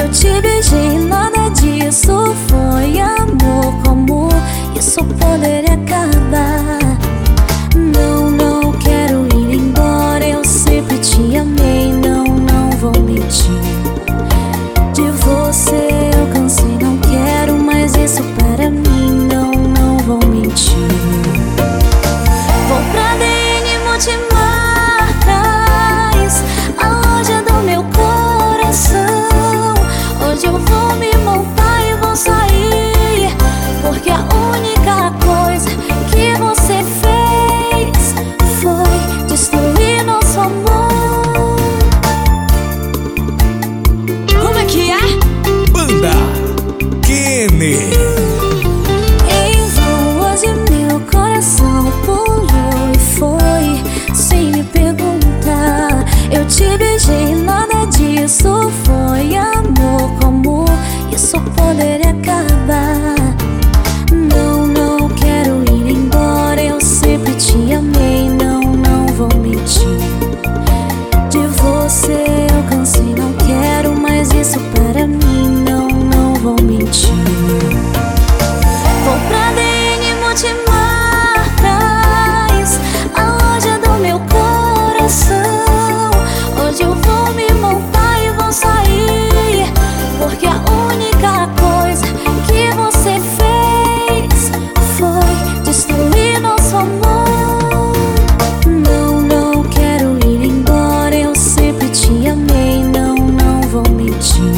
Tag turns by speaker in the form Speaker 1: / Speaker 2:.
Speaker 1: Eu te beijei, nada disso foi amor. Como isso poderia acabar? Não, não quero ir embora. Eu sempre te amei, não, não vou mentir. De você eu cansei, não quero mais isso para mim. Não, não vou mentir. Vou pra DN Multimarcas, a loja do meu coração. Hoje eu vou me montar e vou sair, porque a única coisa que você fez foi destruir nosso amor.
Speaker 2: Como é que é?
Speaker 3: Banda Kenny.
Speaker 1: Em voas de meu coração pulou e foi sem me perguntar. Eu te beijei, nada disso foi amor. Como isso poderia acabar? Não, não quero ir embora. Eu sempre te amei, não, não vou mentir. De você eu cansei, não quero mais isso para mim. Não, não vou mentir. Vou pra DN Multimarcas, a loja do meu coração. Hoje eu vou me montar e vou sair, porque a única coisa que você fez foi destruir nosso amor. Não, não quero ir embora. Eu sempre te amei, não, não vou mentir.